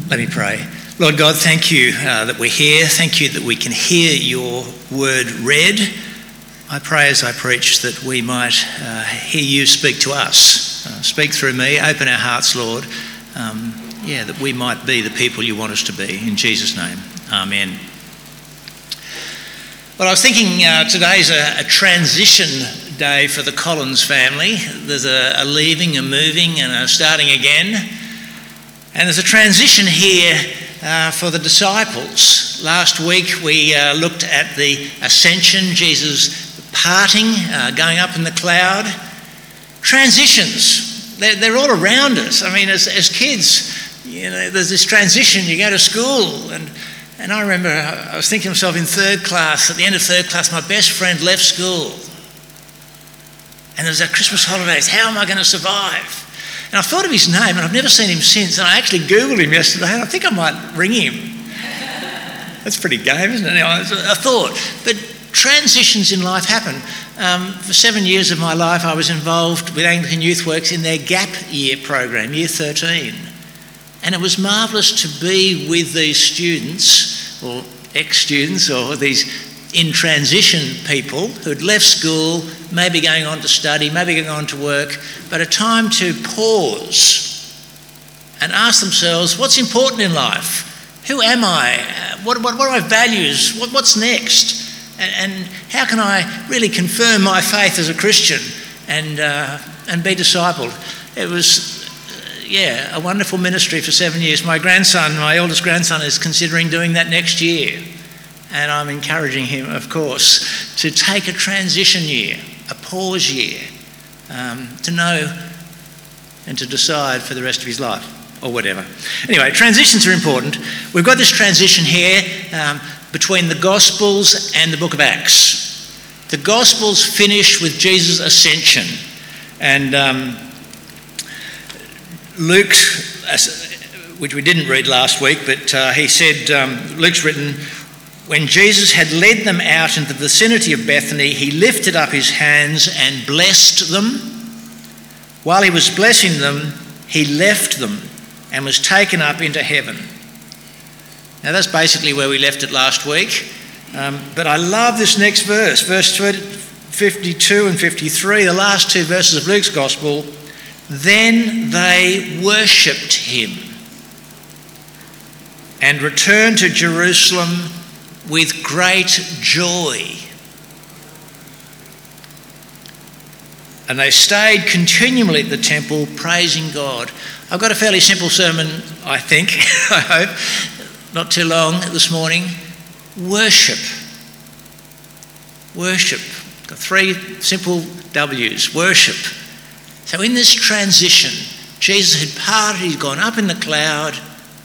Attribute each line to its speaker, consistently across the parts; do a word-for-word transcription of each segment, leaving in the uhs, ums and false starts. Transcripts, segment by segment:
Speaker 1: Let me pray. Lord God, thank you uh, that we're here. Thank you that we can hear your word read. I pray as I preach that we might uh, hear you speak to us. Uh, speak through me. Open our hearts, Lord. Um, yeah, that we might be the people you want us to be. In Jesus' name, amen. Well, I was thinking uh, today's a, a transition day for the Collins family. There's a, a leaving, a moving and a starting again. And there's a transition here uh, for the disciples. Last week we uh, looked at the ascension, Jesus parting, uh, going up in the cloud. Transitions, they're, they're all around us. I mean, as, as kids, you know, there's this transition. You go to school, and and I remember I was thinking to myself in third class, at the end of third class, my best friend left school. And there was our Christmas holidays. How am I going to survive? And I thought of his name, and I've never seen him since. And I actually Googled him yesterday, and I think I might ring him. That's pretty game, isn't it? Anyway, it's a thought. But transitions in life happen. Um, for seven years of my life, I was involved with Anglican Youth Works in their gap year program, year thirteen. And it was marvellous to be with these students, or ex-students, or these in transition people who'd left school, maybe going on to study, maybe going on to work, but a time to pause and ask themselves, what's important in life? Who am I? What, what, what are my values? What, what's next? And, and how can I really confirm my faith as a Christian and, uh, and be discipled? It was, uh, yeah, a wonderful ministry for seven years. My grandson, my eldest grandson, is considering doing that next year. And I'm encouraging him, of course, to take a transition year, a pause year, um, to know and to decide for the rest of his life, or whatever. Anyway, transitions are important. We've got this transition here um, between the Gospels and the book of Acts. The Gospels finish with Jesus' ascension. And um, Luke, which we didn't read last week, but uh, he said, um, Luke's written, when Jesus had led them out into the vicinity of Bethany, he lifted up his hands and blessed them. While he was blessing them, he left them and was taken up into heaven. Now that's basically where we left it last week. Um, but I love this next verse, verse fifty-two and fifty-three, the last two verses of Luke's Gospel. Then they worshipped him and returned to Jerusalem with great joy. And they stayed continually at the temple praising God. I've got a fairly simple sermon, I think, I hope, not too long this morning. Worship. Worship. Got three simple W's. Worship. So in this transition, Jesus had parted, he's gone up in the cloud.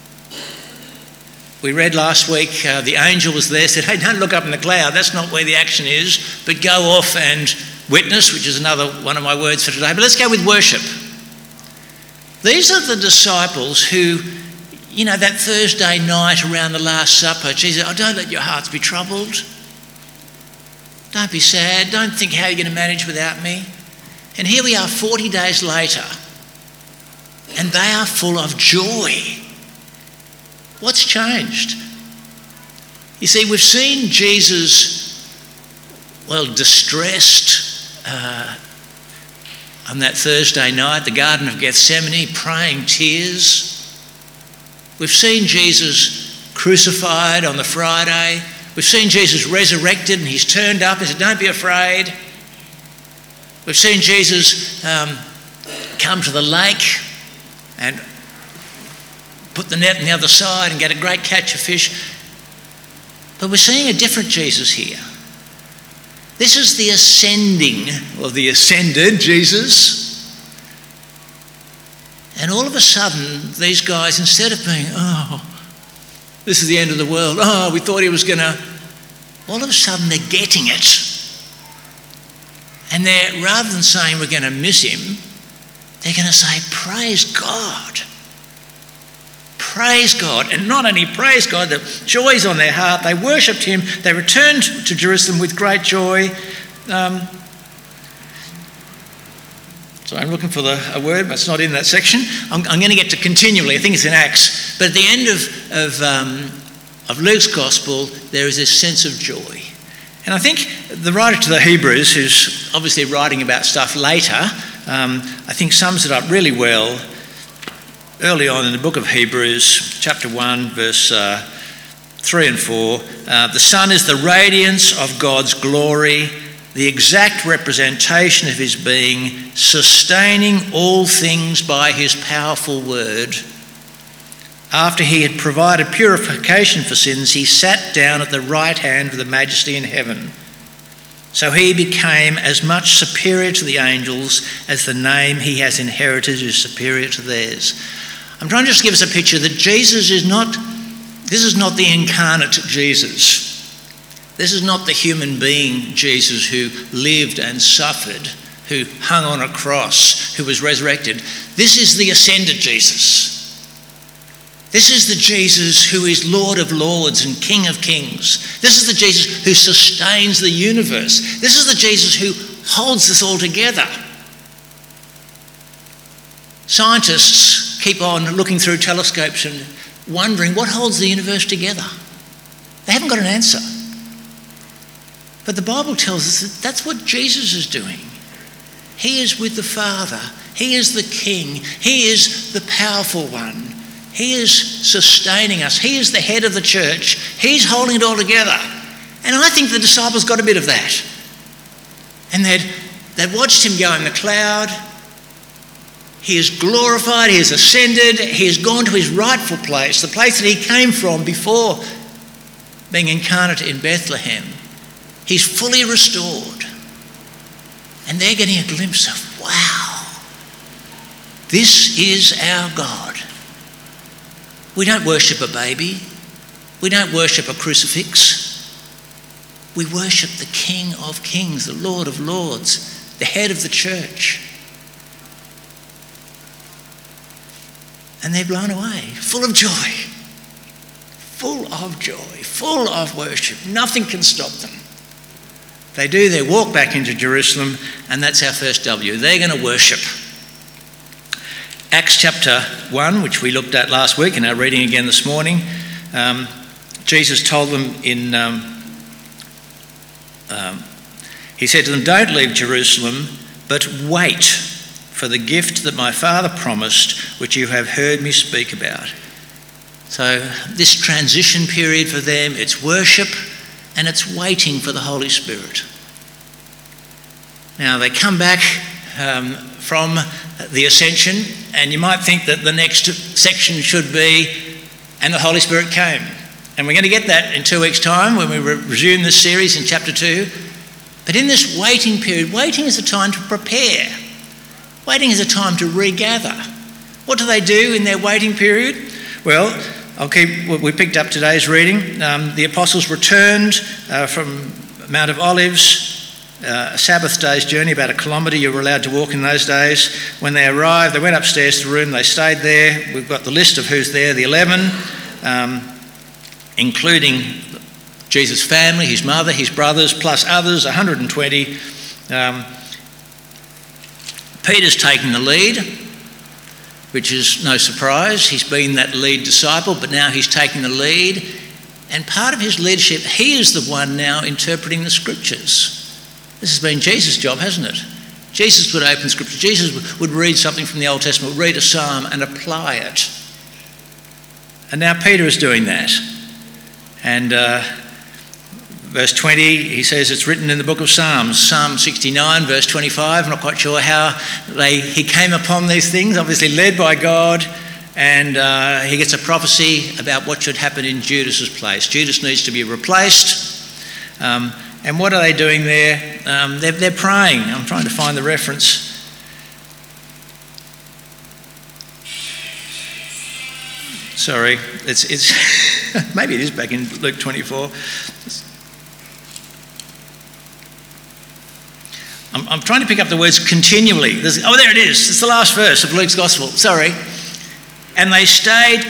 Speaker 1: We read last week, uh, the angel was there, said, hey, don't look up in the cloud, that's not where the action is, but go off and witness, which is another one of my words for today. But let's go with worship. These are the disciples who, you know, that Thursday night around the Last Supper, Jesus said, oh, don't let your hearts be troubled. Don't be sad. Don't think how you're going to manage without me. And here we are forty days later, and they are full of joy. What's changed? You see, we've seen Jesus, well, distressed uh, on that Thursday night, the Garden of Gethsemane, praying tears. We've seen Jesus crucified on the Friday. We've seen Jesus resurrected and he's turned up and said, don't be afraid. We've seen Jesus um, come to the lake and put the net on the other side and get a great catch of fish. But we're seeing a different Jesus here. This is the ascending, or the ascended Jesus. And all of a sudden, these guys, instead of being, oh, this is the end of the world, oh, we thought he was going to, all of a sudden they're getting it. And they're, rather than saying we're going to miss him, they're going to say, praise God. Praise God. And not only praise God, the joy's on their heart. They worshipped him. They returned to Jerusalem with great joy. Um, So I'm looking for the, a word, but it's not in that section. I'm, I'm going to get to continually. I think it's in Acts. But at the end of, of, um, of Luke's Gospel, there is this sense of joy. And I think the writer to the Hebrews, who's obviously writing about stuff later, um, I think sums it up really well early on in the book of Hebrews, chapter one, verse uh, three and four. Uh, the Son is the radiance of God's glory, the exact representation of his being, sustaining all things by his powerful word. After he had provided purification for sins, he sat down at the right hand of the Majesty in heaven. So he became as much superior to the angels as the name he has inherited is superior to theirs. I'm trying to just give us a picture that Jesus is not, this is not the incarnate Jesus. This is not the human being Jesus who lived and suffered, who hung on a cross, who was resurrected. This is the ascended Jesus. This is the Jesus who is Lord of Lords and King of Kings. This is the Jesus who sustains the universe. This is the Jesus who holds this all together. Scientists keep on looking through telescopes and wondering what holds the universe together. They haven't got an answer. But the Bible tells us that that's what Jesus is doing. He is with the Father. He is the King. He is the powerful one. He is sustaining us. He is the head of the church. He's holding it all together. And I think the disciples got a bit of that. And they'd, they'd watched him go in the cloud. He is glorified. He has ascended. He has gone to his rightful place, the place that he came from before being incarnate in Bethlehem. He's fully restored. And they're getting a glimpse of, wow, this is our God. We don't worship a baby. We don't worship a crucifix. We worship the King of Kings, the Lord of Lords, the head of the church. And they're blown away, full of joy, full of joy, full of worship. Nothing can stop them. They do their walk back into Jerusalem, and that's our first W. They're going to worship. Acts chapter one, which we looked at last week in our reading again this morning, um, Jesus told them in, um, um, he said to them, "Don't leave Jerusalem, but wait for the gift that my Father promised, which you have heard me speak about." So this transition period for them, it's worship and it's waiting for the Holy Spirit. Now they come back um, from the ascension, and you might think that the next section should be, and the Holy Spirit came. And we're going to get that in two weeks' time when we re- resume this series in chapter two. But in this waiting period, waiting is a time to prepare. Waiting is a time to regather. What do they do in their waiting period? Well, I'll keep what we picked up today's reading. Um, the apostles returned uh, from Mount of Olives, uh, a Sabbath day's journey, about a kilometre you were allowed to walk in those days. When they arrived, they went upstairs to the room, they stayed there. We've got the list of who's there, the eleven, um, including Jesus' family, his mother, his brothers, plus others, one hundred twenty. Um, Peter's taking the lead, which is no surprise. He's been that lead disciple, but now he's taking the lead. And part of his leadership, he is the one now interpreting the scriptures. This has been Jesus' job, hasn't it? Jesus would open scripture. Jesus would read something from the Old Testament, read a psalm and apply it. And now Peter is doing that. And uh, verse twenty, he says it's written in the book of Psalms, Psalm sixty-nine, verse twenty-five. I'm not quite sure how they, he came upon these things, obviously led by God. And uh, he gets a prophecy about what should happen in Judas's place. Judas needs to be replaced. Um, and what are they doing there? Um, they're, they're praying. I'm trying to find the reference. Sorry, it's it's maybe it is back in Luke twenty-four. I'm, I'm trying to pick up the words continually. There's, oh, there it is. It's the last verse of Luke's Gospel. Sorry. And they stayed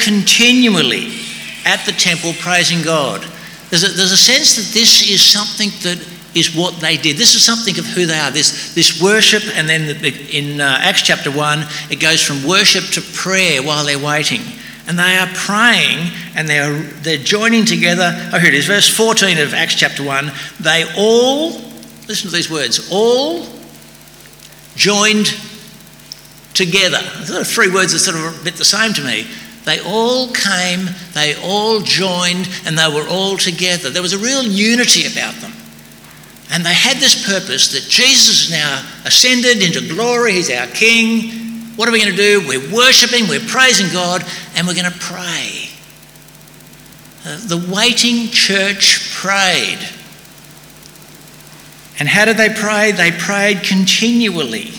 Speaker 1: continually at the temple praising God. There's a, there's a sense that this is something that is what they did. This is something of who they are, this, this worship, and then in uh, Acts chapter one, it goes from worship to prayer while they're waiting. And they are praying and they're, they're joining together. Oh, here it is, verse fourteen of Acts chapter one. They all, listen to these words, all joined together. There are three words that sort of are a bit the same to me. They all came, they all joined, and they were all together. There was a real unity about them. And they had this purpose that Jesus is now ascended into glory. He's our King. What are we going to do? We're worshipping, we're praising God, and we're going to pray. Uh, the waiting church prayed. And how did they pray? They prayed continually.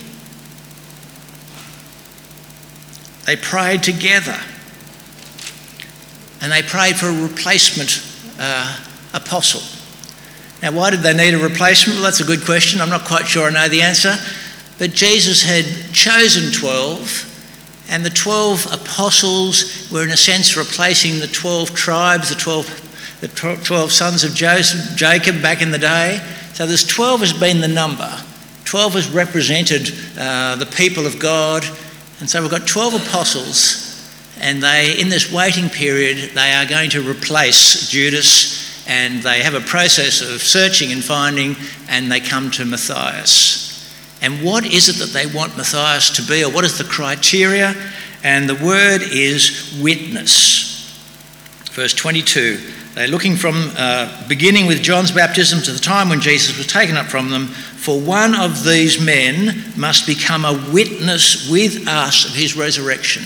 Speaker 1: They prayed together. And they prayed for a replacement uh, apostle. Now, why did they need a replacement? Well, that's a good question. I'm not quite sure I know the answer. But Jesus had chosen twelve, and the twelve apostles were in a sense replacing the twelve tribes, the twelve, the twelve sons of Joseph, Jacob back in the day. So there's twelve has been the number. twelve has represented uh, the people of God. And so we've got twelve apostles, and they, in this waiting period, they are going to replace Judas, and they have a process of searching and finding, and they come to Matthias. And what is it that they want Matthias to be, or what is the criteria? And the word is witness. Verse twenty-two, they're looking from uh, beginning with John's baptism to the time when Jesus was taken up from them. For one of these men must become a witness with us of his resurrection.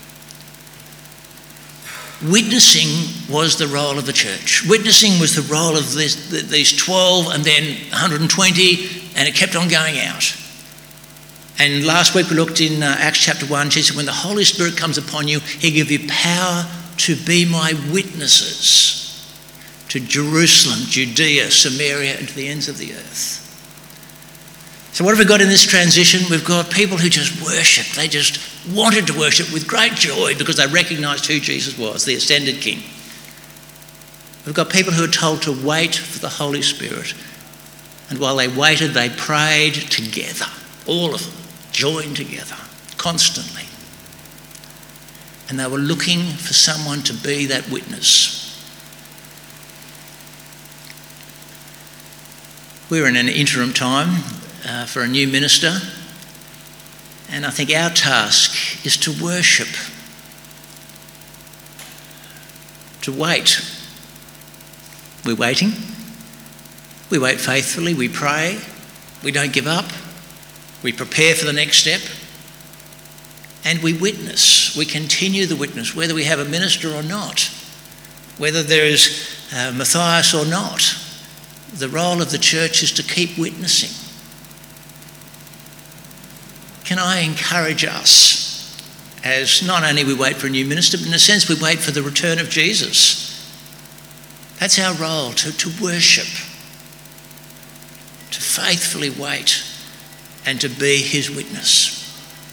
Speaker 1: Witnessing was the role of the church. Witnessing was the role of this, these twelve and then one hundred twenty, and it kept on going out. And last week we looked in uh, Acts chapter one, Jesus said, when the Holy Spirit comes upon you, he'll give you power to be my witnesses to Jerusalem, Judea, Samaria, and to the ends of the earth. So what have we got in this transition? We've got people who just worship. They just wanted to worship with great joy because they recognised who Jesus was, the ascended King. We've got people who are told to wait for the Holy Spirit. And while they waited, they prayed together, all of them. Joined together constantly, and they were looking for someone to be that witness. We're in an interim time uh, for a new minister, and I think our task is to worship, to wait. We're waiting. We wait faithfully. We pray. We don't give up. We prepare for the next step, and we witness. We continue the witness, whether we have a minister or not, whether there is uh, Matthias or not. The role of the church is to keep witnessing. Can I encourage us, as not only we wait for a new minister, but in a sense we wait for the return of Jesus. That's our role, to, to worship, to faithfully wait, and to be his witness.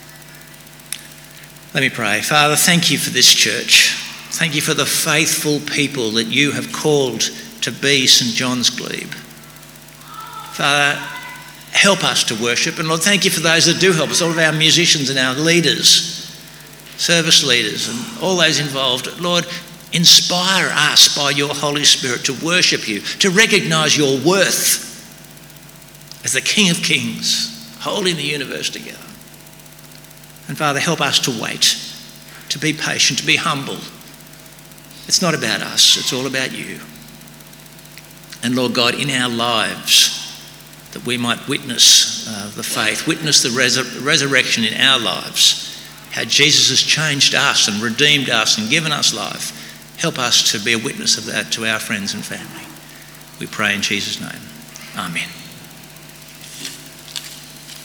Speaker 1: Let me pray. Father, thank you for this church. Thank you for the faithful people that you have called to be St John's Glebe. Father, help us to worship. And Lord, thank you for those that do help us, all of our musicians and our leaders, service leaders and all those involved. Lord, inspire us by your Holy Spirit to worship you, to recognise your worth as the King of Kings, holding the universe together. And Father, help us to wait, to be patient, to be humble. It's not about us, it's all about you. And Lord God, in our lives, that we might witness uh, the faith, witness the resur- resurrection in our lives, how Jesus has changed us and redeemed us and given us life. Help us to be a witness of that to our friends and family. We pray in Jesus' name. Amen.